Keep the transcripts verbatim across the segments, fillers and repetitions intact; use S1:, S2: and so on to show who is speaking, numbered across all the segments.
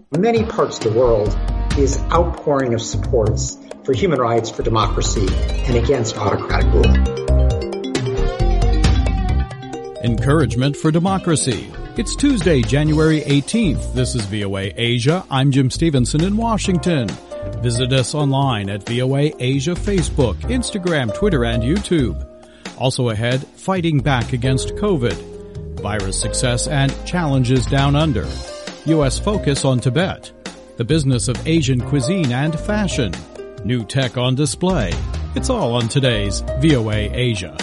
S1: In many parts of the world, is outpouring of supports for human rights, for democracy, and against autocratic rule.
S2: Encouragement for democracy. It's Tuesday, January eighteenth. This is V O A Asia. I'm Jim Stevenson in Washington. Visit us online at V O A Asia Facebook, Instagram, Twitter, and YouTube. Also ahead, fighting back against COVID, virus success and challenges down under, U S focus on Tibet, the business of Asian cuisine and fashion, new tech on display. It's all on today's V O A Asia.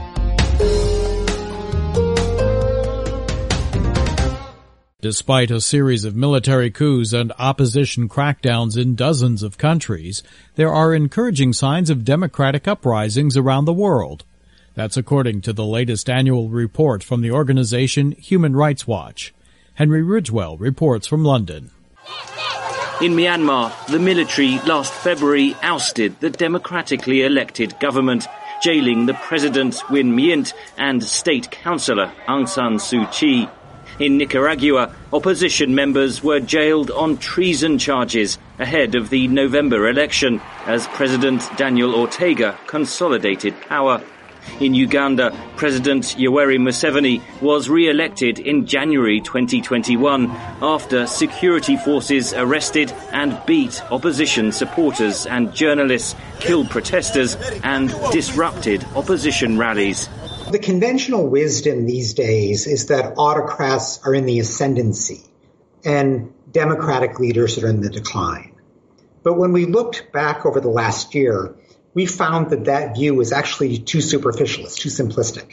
S2: Despite a series of military coups and opposition crackdowns in dozens of countries, there are encouraging signs of democratic uprisings around the world. That's according to the latest annual report from the organization Human Rights Watch. Henry Ridgwell reports from London.
S3: In Myanmar, the military last February ousted the democratically elected government, jailing the president Win Myint and state councillor Aung San Suu Kyi. In Nicaragua, opposition members were jailed on treason charges ahead of the November election as President Daniel Ortega consolidated power. In Uganda, President Yoweri Museveni was re-elected in January twenty twenty-one after security forces arrested and beat opposition supporters and journalists, killed protesters and disrupted opposition rallies.
S1: The conventional wisdom these days is that autocrats are in the ascendancy and democratic leaders are in the decline. But when we looked back over the last year, we found that that view was actually too superficialist, too simplistic.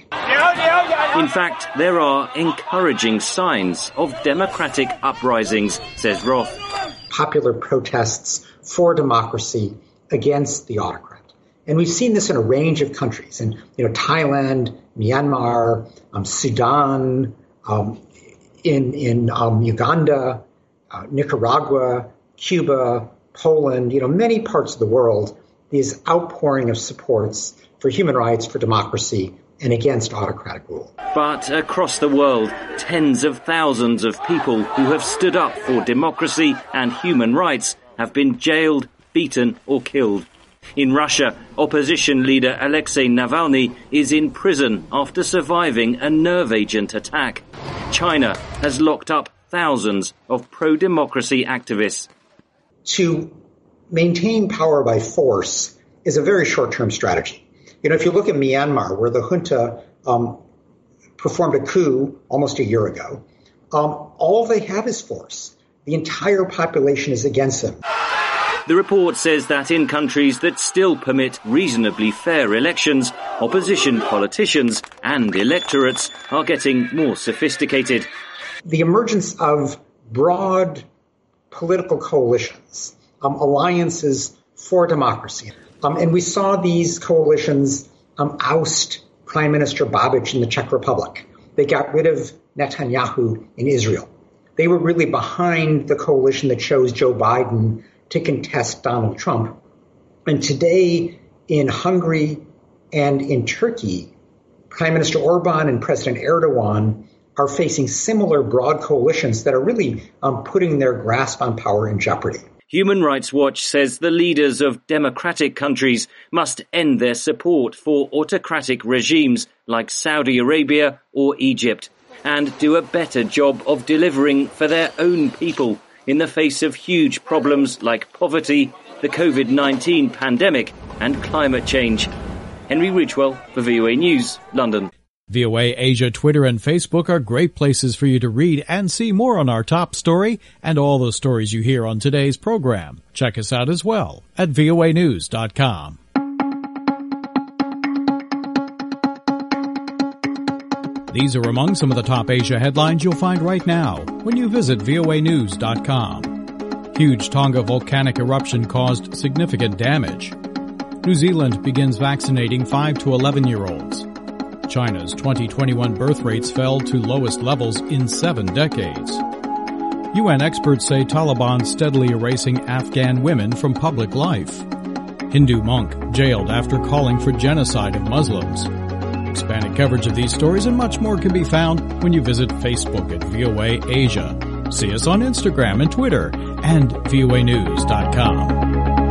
S3: In fact, there are encouraging signs of democratic uprisings, says Roth.
S1: Popular protests for democracy against the autocrat. And we've seen this in a range of countries, in you know Thailand, Myanmar, um, Sudan, um, in in um, Uganda, uh, Nicaragua, Cuba, Poland. You know, many parts of the world. These outpouring of supports for human rights, for democracy, and against autocratic rule.
S3: But across the world, tens of thousands of people who have stood up for democracy and human rights have been jailed, beaten, or killed. In Russia, opposition leader Alexei Navalny is in prison after surviving a nerve agent attack. China has locked up thousands of pro-democracy activists.
S1: To maintain power by force is a very short-term strategy. You know, if you look at Myanmar, where the junta um, performed a coup almost a year ago, um, all they have is force. The entire population is against them.
S3: The report says that in countries that still permit reasonably fair elections, opposition politicians and electorates are getting more sophisticated.
S1: The emergence of broad political coalitions, um, alliances for democracy. Um, and we saw these coalitions um, oust Prime Minister Babiš in the Czech Republic. They got rid of Netanyahu in Israel. They were really behind the coalition that chose Joe Biden to contest Donald Trump. And today in Hungary and in Turkey, Prime Minister Orban and President Erdogan are facing similar broad coalitions that are really um, putting their grasp on power in jeopardy.
S3: Human Rights Watch says the leaders of democratic countries must end their support for autocratic regimes like Saudi Arabia or Egypt and do a better job of delivering for their own people in the face of huge problems like poverty, the COVID nineteen pandemic and climate change. Henry Ridgwell for V O A News, London.
S2: V O A Asia Twitter and Facebook are great places for you to read and see more on our top story and all the stories you hear on today's program. Check us out as well at V O A news dot com. These are among some of the top Asia headlines you'll find right now when you visit V O A news dot com. Huge Tonga volcanic eruption caused significant damage. New Zealand begins vaccinating five to eleven-year-olds. China's twenty twenty-one birth rates fell to lowest levels in seven decades. U N experts say Taliban steadily erasing Afghan women from public life. Hindu monk jailed after calling for genocide of Muslims. Expanded coverage of these stories and much more can be found when you visit Facebook at V O A Asia. See us on Instagram and Twitter and V O A news dot com.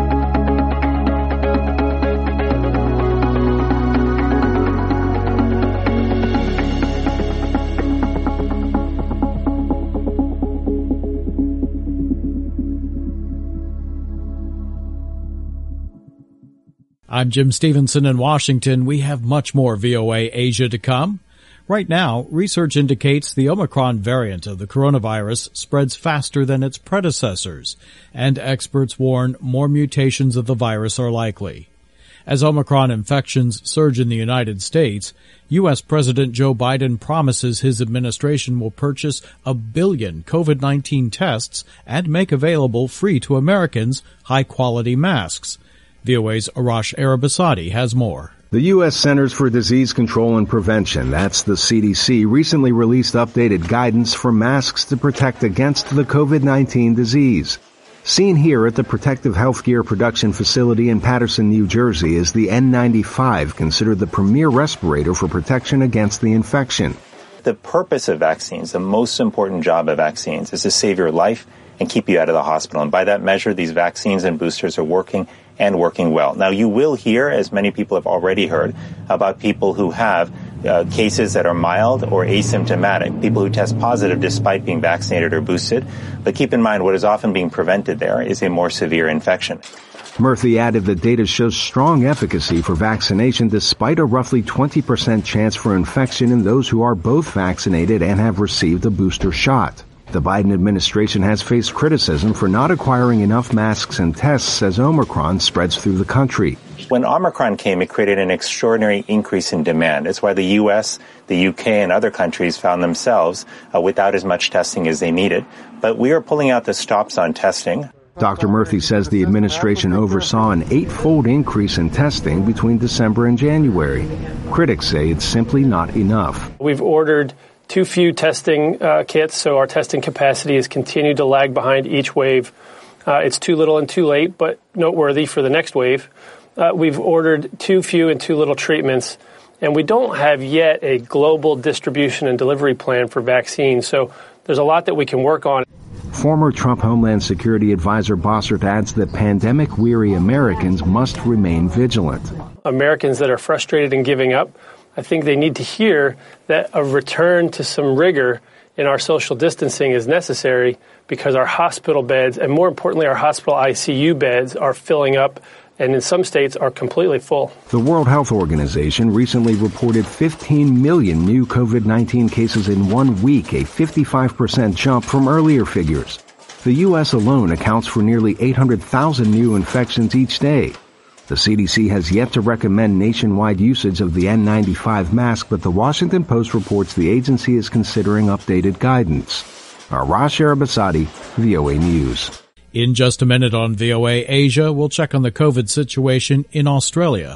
S2: I'm Jim Stevenson in Washington. We have much more V O A Asia to come. Right now, research indicates the Omicron variant of the coronavirus spreads faster than its predecessors, and experts warn more mutations of the virus are likely. As Omicron infections surge in the United States, U S. President Joe Biden promises his administration will purchase a billion COVID nineteen tests and make available free to Americans high-quality masks. V O A's Arash Arabasadi has more.
S4: The U S. Centers for Disease Control and Prevention, that's the C D C, recently released updated guidance for masks to protect against the COVID nineteen disease. Seen here at the Protective Healthcare Production Facility in Paterson, New Jersey, is the N ninety-five, considered the premier respirator for protection against the infection.
S5: The purpose of vaccines, the most important job of vaccines, is to save your life and keep you out of the hospital. And by that measure, these vaccines and boosters are working and working well. Now, you will hear, as many people have already heard, about people who have uh, cases that are mild or asymptomatic, people who test positive despite being vaccinated or boosted. But keep in mind, what is often being prevented there is a more severe infection.
S4: Murthy added that data shows strong efficacy for vaccination despite a roughly twenty percent chance for infection in those who are both vaccinated and have received a booster shot. The Biden administration has faced criticism for not acquiring enough masks and tests as Omicron spreads through the country.
S5: When Omicron came, it created an extraordinary increase in demand. It's why the U S, the U K, and other countries found themselves uh, without as much testing as they needed. But we are pulling out the stops on testing.
S4: Doctor Murthy says the administration oversaw an eight-fold increase in testing between December and January. Critics say it's simply not enough.
S6: We've ordered too few testing uh, kits, so our testing capacity has continued to lag behind each wave. Uh, it's too little and too late, but noteworthy for the next wave. Uh, we've ordered too few and too little treatments, and we don't have yet a global distribution and delivery plan for vaccines, so there's a lot that we can work on.
S4: Former Trump Homeland Security Advisor Bossert adds that pandemic-weary Americans must remain vigilant.
S6: Americans that are frustrated and giving up, I think they need to hear that a return to some rigor in our social distancing is necessary because our hospital beds, and more importantly, our hospital I C U beds, are filling up and in some states are completely full.
S4: The World Health Organization recently reported fifteen million new COVID nineteen cases in one week, a fifty-five percent jump from earlier figures. The U S alone accounts for nearly eight hundred thousand new infections each day. The C D C has yet to recommend nationwide usage of the N ninety-five mask, but the Washington Post reports the agency is considering updated guidance. Arash Arabasadi, V O A News.
S2: In just a minute on V O A Asia, we'll check on the COVID situation in Australia.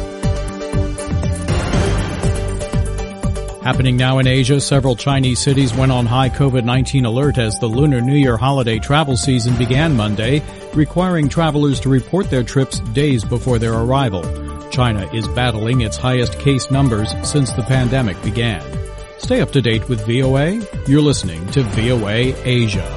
S2: Happening now in Asia, several Chinese cities went on high COVID nineteen alert as the Lunar New Year holiday travel season began Monday, requiring travelers to report their trips days before their arrival. China is battling its highest case numbers since the pandemic began. Stay up to date with V O A. You're listening to V O A Asia.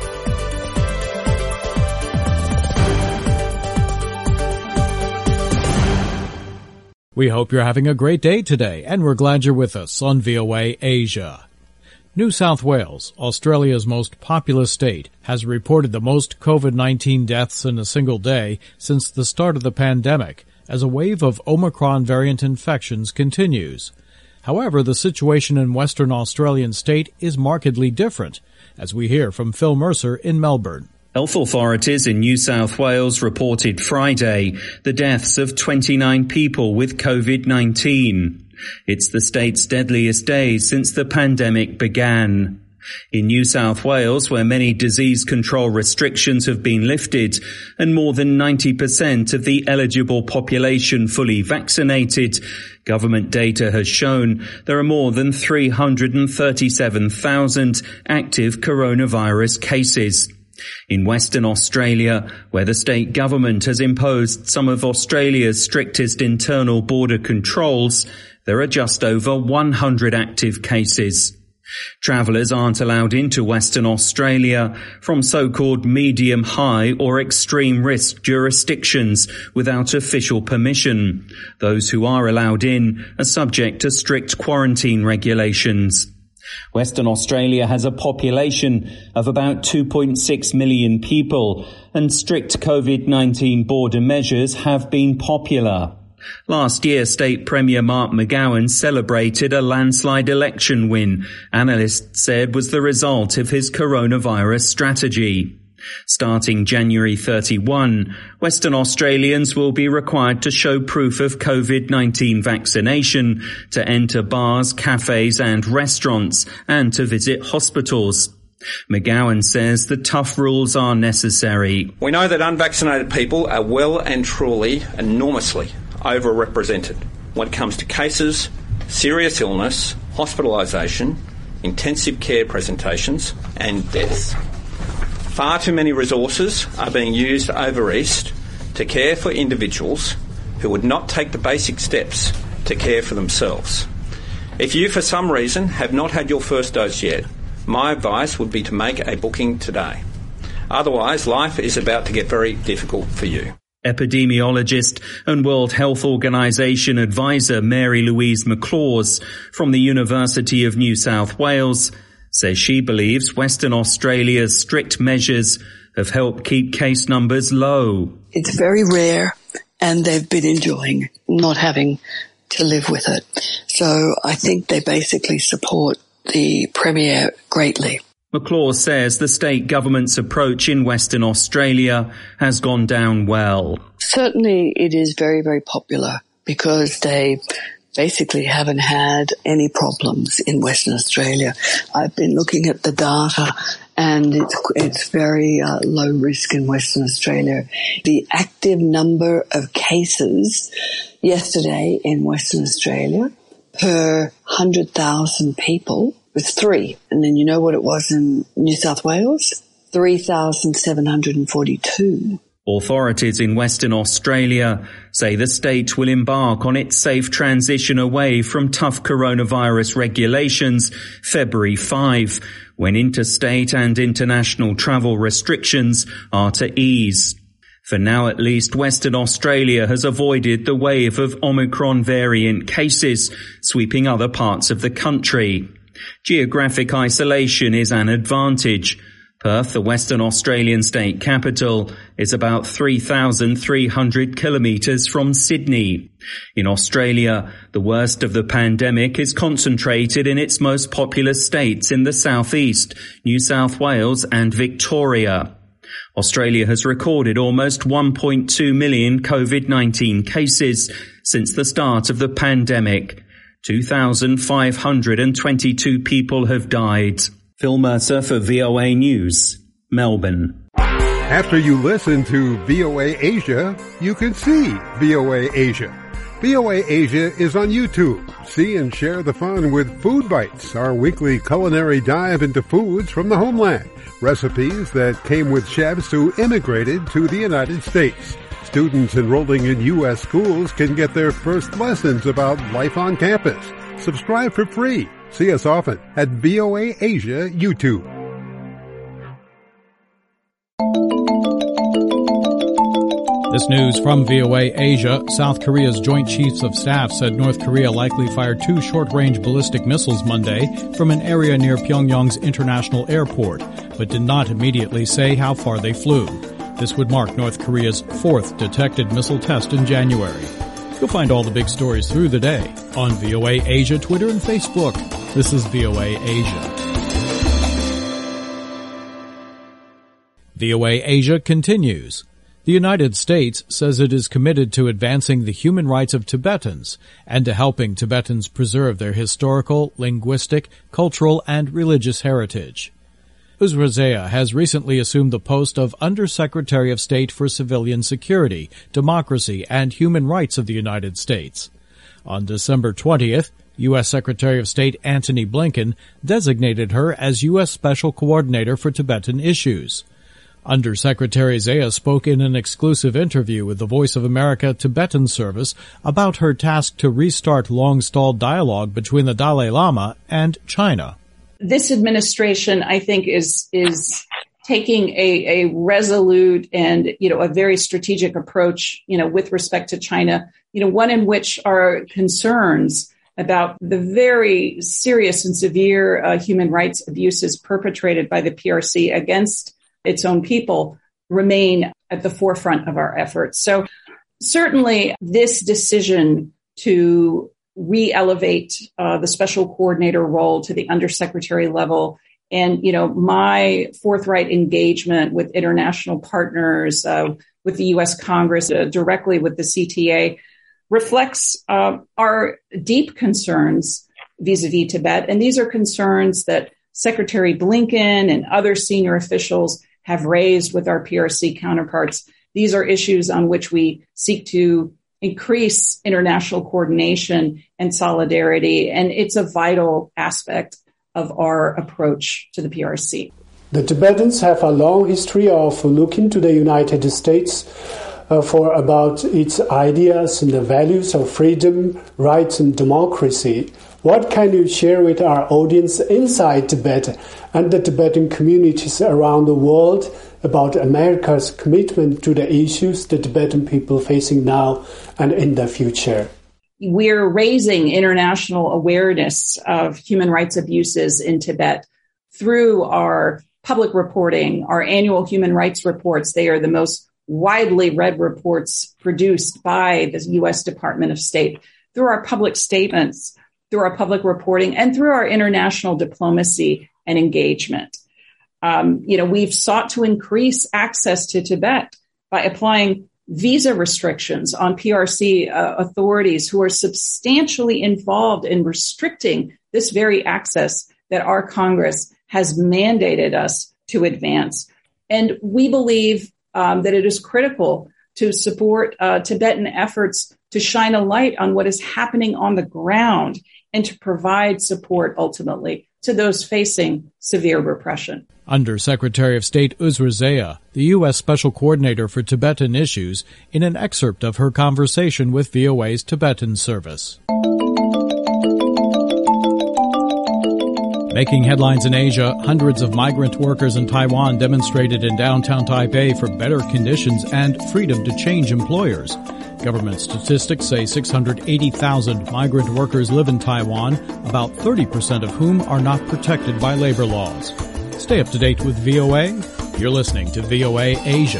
S2: We hope you're having a great day today, and we're glad you're with us on V O A Asia. New South Wales, Australia's most populous state, has reported the most COVID nineteen deaths in a single day since the start of the pandemic, as a wave of Omicron variant infections continues. However, the situation in Western Australian state is markedly different, as we hear from Phil Mercer in Melbourne.
S7: Health authorities in New South Wales reported Friday the deaths of twenty-nine people with COVID nineteen. It's the state's deadliest day since the pandemic began. In New South Wales, where many disease control restrictions have been lifted and more than ninety percent of the eligible population fully vaccinated, government data has shown there are more than three hundred thirty-seven thousand active coronavirus cases. In Western Australia, where the state government has imposed some of Australia's strictest internal border controls, there are just over one hundred active cases. Travellers aren't allowed into Western Australia from so-called medium-high or extreme-risk jurisdictions without official permission. Those who are allowed in are subject to strict quarantine regulations. Western Australia has a population of about two point six million people, and strict COVID nineteen border measures have been popular. Last year, State Premier Mark McGowan celebrated a landslide election win analysts said was the result of his coronavirus strategy. Starting January thirty-first, Western Australians will be required to show proof of COVID nineteen vaccination to enter bars, cafes and restaurants and to visit hospitals. McGowan says the tough rules are necessary.
S8: We know that unvaccinated people are well and truly enormously overrepresented when it comes to cases, serious illness, hospitalisation, intensive care presentations and deaths. Far too many resources are being used over East to care for individuals who would not take the basic steps to care for themselves. If you, for some reason, have not had your first dose yet, my advice would be to make a booking today. Otherwise, life is about to get very difficult for you.
S7: Epidemiologist and World Health Organization advisor Mary Louise McLaws from the University of New South Wales says she believes Western Australia's strict measures have helped keep case numbers low.
S9: It's very rare, and they've been enjoying not having to live with it. So I think they basically support the Premier greatly.
S7: McLaws says the state government's approach in Western Australia has gone down well.
S9: Certainly it is very, very popular because they basically haven't had any problems in Western Australia. I've been looking at the data and it's, it's very uh, low risk in Western Australia. The active number of cases yesterday in Western Australia per one hundred thousand people was three. And then you know what it was in New South Wales? three thousand seven hundred forty-two.
S7: Authorities in Western Australia say the state will embark on its safe transition away from tough coronavirus regulations February fifth, when interstate and international travel restrictions are to ease. For now, at least, Western Australia has avoided the wave of Omicron variant cases sweeping other parts of the country. Geographic isolation is an advantage. Perth, the Western Australian state capital, is about three thousand three hundred kilometres from Sydney. In Australia, the worst of the pandemic is concentrated in its most populous states in the southeast, New South Wales and Victoria. Australia has recorded almost one point two million COVID nineteen cases since the start of the pandemic. two thousand five hundred twenty-two people have died. Phil Mercer for V O A News, Melbourne.
S10: After you listen to V O A Asia, you can see V O A Asia. V O A Asia is on YouTube. See and share the fun with Food Bites, our weekly culinary dive into foods from the homeland. Recipes that came with chefs who immigrated to the United States. Students enrolling in U S schools can get their first lessons about life on campus. Subscribe for free. See us often at V O A Asia YouTube.
S2: This news from V O A Asia. South Korea's Joint Chiefs of Staff said North Korea likely fired two short-range ballistic missiles Monday from an area near Pyongyang's international airport, but did not immediately say how far they flew. This would mark North Korea's fourth detected missile test in January. You'll find all the big stories through the day on V O A Asia, Twitter, and Facebook. This is V O A Asia. V O A Asia continues. The United States says it is committed to advancing the human rights of Tibetans and to helping Tibetans preserve their historical, linguistic, cultural, and religious heritage. Uzra Zeya has recently assumed the post of Undersecretary of State for Civilian Security, Democracy, and Human Rights of the United States. On December twentieth, U S Secretary of State Antony Blinken designated her as U S Special Coordinator for Tibetan Issues. Undersecretary Zeya spoke in an exclusive interview with the Voice of America Tibetan Service about her task to restart long-stalled dialogue between the Dalai Lama and China.
S11: This administration, I think, is is taking a, a resolute and, you know, a very strategic approach, you know, with respect to China, you know, one in which our concerns about the very serious and severe uh, human rights abuses perpetrated by the P R C against its own people remain at the forefront of our efforts. So certainly this decision to re-elevate uh, the special coordinator role to the undersecretary level and, you know, my forthright engagement with international partners, uh, with the U S Congress, uh, directly with the C T A, reflects uh, our deep concerns vis-a-vis Tibet. And these are concerns that Secretary Blinken and other senior officials have raised with our P R C counterparts. These are issues on which we seek to increase international coordination and solidarity. And it's a vital aspect of our approach to the P R C.
S12: The Tibetans have a long history of looking to the United States uh, for about its ideas and the values of freedom, rights, and democracy. What can you share with our audience inside Tibet and the Tibetan communities around the world about America's commitment to the issues the Tibetan people are facing now and in the future?
S11: We're raising international awareness of human rights abuses in Tibet through our public reporting, our annual human rights reports. They are the most widely read reports produced by the U S Department of State, through our public statements, through our public reporting, and through our international diplomacy and engagement. Um, you know, we've sought to increase access to Tibet by applying visa restrictions on P R C uh, authorities who are substantially involved in restricting this very access that our Congress has mandated us to advance. And we believe um, that it is critical to support uh, Tibetan efforts to shine a light on what is happening on the ground and to provide support ultimately to those facing severe repression.
S2: Undersecretary of State Uzra Zeya, the U S Special Coordinator for Tibetan Issues, in an excerpt of her conversation with V O A's Tibetan service. Making headlines in Asia, hundreds of migrant workers in Taiwan demonstrated in downtown Taipei for better conditions and freedom to change employers. Government statistics say six hundred eighty thousand migrant workers live in Taiwan, about thirty percent of whom are not protected by labor laws. Stay up to date with V O A. You're listening to V O A Asia.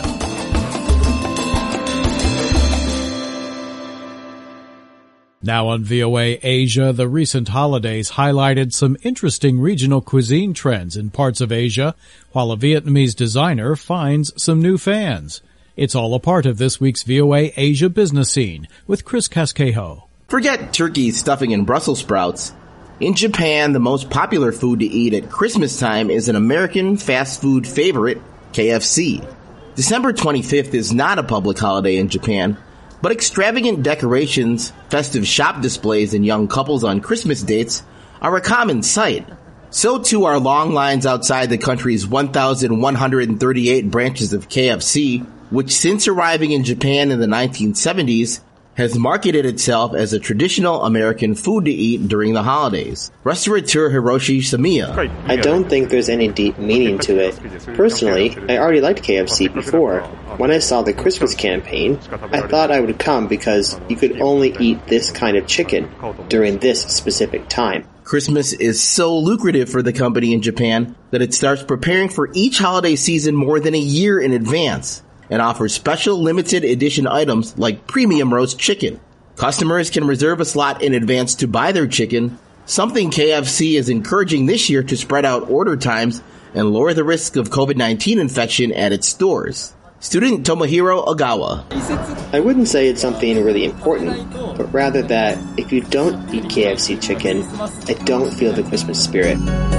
S2: Now on V O A Asia, the recent holidays highlighted some interesting regional cuisine trends in parts of Asia, while a Vietnamese designer finds some new fans. It's all a part of this week's V O A Asia Business Scene with Chris Casquejo.
S13: Forget turkey, stuffing, and Brussels sprouts. In Japan, the most popular food to eat at Christmas time is an American fast food favorite, K F C. December twenty-fifth is not a public holiday in Japan, but extravagant decorations, festive shop displays, and young couples on Christmas dates are a common sight. So too are long lines outside the country's one thousand one hundred thirty-eight branches of K F C, which since arriving in Japan in the nineteen seventies, has marketed itself as a traditional American food to eat during the holidays. Restaurateur Hiroshi Samiya.
S14: I don't think there's any deep meaning to it. Personally, I already liked K F C before. When I saw the Christmas campaign, I thought I would come because you could only eat this kind of chicken during this specific time.
S13: Christmas is so lucrative for the company in Japan that it starts preparing for each holiday season more than a year in advance, and offers special limited edition items like premium roast chicken. Customers can reserve a slot in advance to buy their chicken, something K F C is encouraging this year to spread out order times and lower the risk of covid nineteen infection at its stores. Student Tomohiro Ogawa.
S14: I wouldn't say it's something really important, but rather that if you don't eat K F C chicken, I don't feel the Christmas spirit.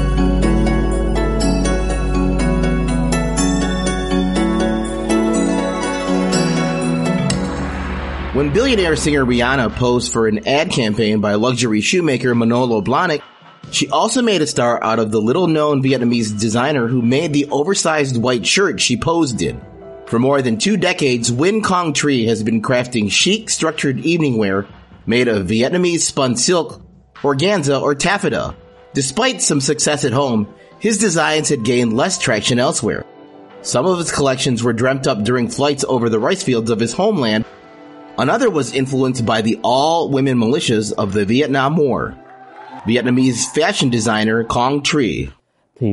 S13: When billionaire singer Rihanna posed for an ad campaign by luxury shoemaker Manolo Blahnik, she also made a star out of the little-known Vietnamese designer who made the oversized white shirt she posed in. For more than two decades, Win Kong Tree has been crafting chic, structured evening wear made of Vietnamese spun silk, organza, or taffeta. Despite some success at home, his designs had gained less traction elsewhere. Some of his collections were dreamt up during flights over the rice fields of his homeland. Another was influenced by the all-women militias of the Vietnam War. Vietnamese fashion designer Quang Tri.
S14: I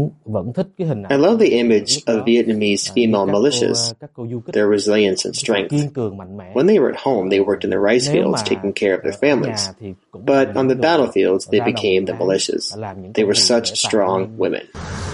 S14: love the image of Vietnamese female militias, their resilience and strength. When they were at home, they worked in the rice fields taking care of their families. But on the battlefields, they became the militias. They were such strong women.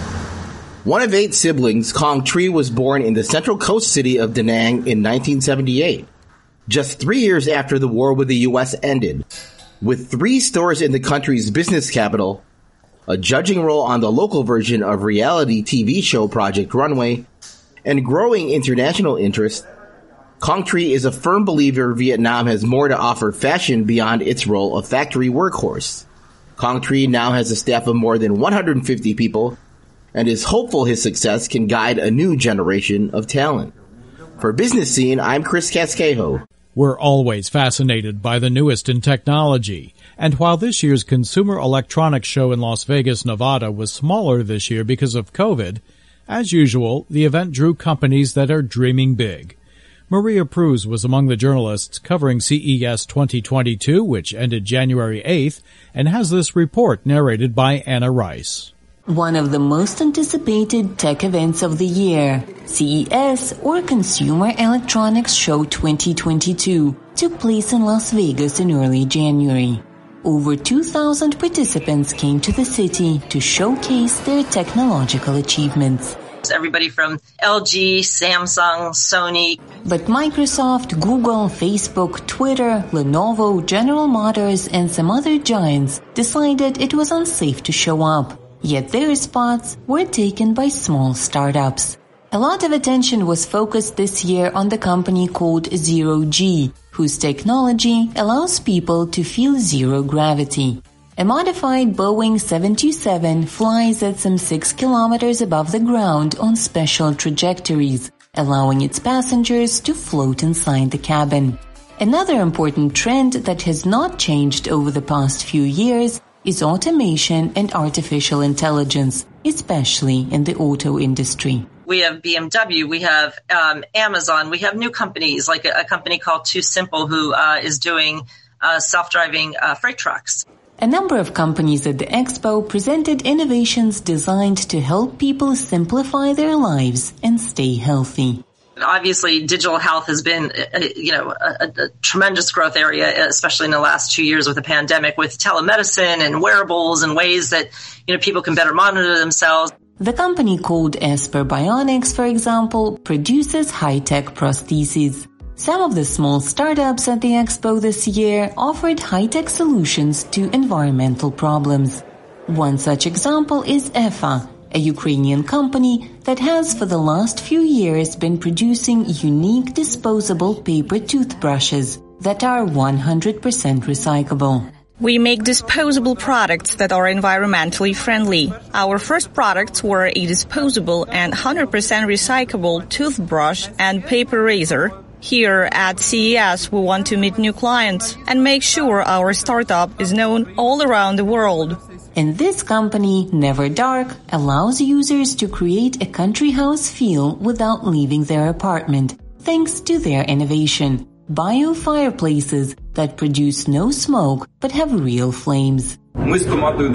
S13: One of eight siblings, Quang Tri was born in the central coast city of Da Nang in nineteen seventy-eight, just three years after the war with the U S ended. With three stores in the country's business capital, a judging role on the local version of reality T V show Project Runway, and growing international interest, Quang Tri is a firm believer Vietnam has more to offer fashion beyond its role of factory workhorse. Quang Tri now has a staff of more than one hundred fifty people and is hopeful his success can guide a new generation of talent. For Business Scene, I'm Chris Casquejo.
S2: We're always fascinated by the newest in technology. And while this year's Consumer Electronics Show in Las Vegas, Nevada was smaller this year because of COVID, as usual, the event drew companies that are dreaming big. Maria Pruz was among the journalists covering C E S twenty twenty-two, which ended January eighth, and has this report narrated by Anna Rice.
S15: One of the most anticipated tech events of the year, C E S, or Consumer Electronics Show twenty twenty-two, took place in Las Vegas in early January. Over two thousand participants came to the city to showcase their technological achievements.
S16: Everybody from L G, Samsung, Sony.
S15: But Microsoft, Google, Facebook, Twitter, Lenovo, General Motors, and some other giants decided it was unsafe to show up. Yet their spots were taken by small startups. A lot of attention was focused this year on the company called Zero G, whose technology allows people to feel zero gravity. A modified Boeing seven twenty-seven flies at some six kilometers above the ground on special trajectories, allowing its passengers to float inside the cabin. Another important trend that has not changed over the past few years is automation and artificial intelligence, especially in the auto industry.
S16: We have B M W, we have um, Amazon, we have new companies like a, a company called Too Simple who uh, is doing uh, self-driving uh, freight trucks.
S15: A number of companies at the expo presented innovations designed to help people simplify their lives and stay healthy.
S16: Obviously, digital health has been, uh, you know, a, a tremendous growth area, especially in the last two years with the pandemic, with telemedicine and wearables and ways that, you know, people can better monitor themselves.
S15: The company called Esper Bionics, for example, produces high-tech prostheses. Some of the small startups at the expo this year offered high-tech solutions to environmental problems. One such example is E F A, a Ukrainian company that has for the last few years been producing unique disposable paper toothbrushes that are one hundred percent recyclable.
S17: We make disposable products that are environmentally friendly. Our first products were a disposable and one hundred percent recyclable toothbrush and paper razor. Here at C E S, we want to meet new clients and make sure our startup is known all around the world.
S15: And this company, Never Dark, allows users to create a country house feel without leaving their apartment, thanks to their innovation. Bio fireplaces that produce no smoke but have real flames.
S18: We've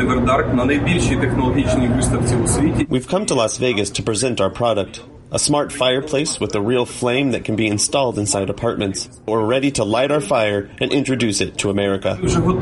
S18: come to Las Vegas to present our product. A smart fireplace with a real flame that can be installed inside apartments. We're ready to light our fire and introduce it to America.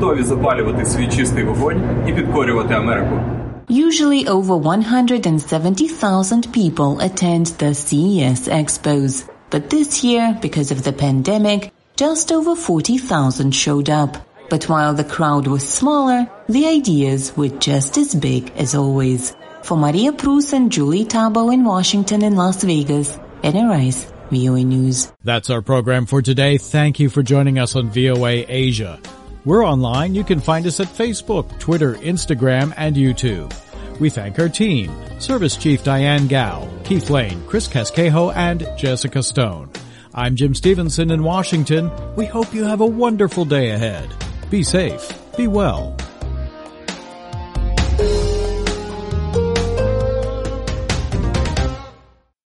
S15: Usually over one hundred seventy thousand people attend the C E S expos. But this year, because of the pandemic, just over forty thousand showed up. But while the crowd was smaller, the ideas were just as big as always. For Maria Pruz and Julie Tabo in Washington and Las Vegas, Anna Rice, V O A News.
S2: That's our program for today. Thank you for joining us on V O A Asia. We're online. You can find us at Facebook, Twitter, Instagram, and YouTube. We thank our team, Service Chief Diane Gao, Keith Lane, Chris Casquejo, and Jessica Stone. I'm Jim Stevenson in Washington. We hope you have a wonderful day ahead. Be safe. Be well.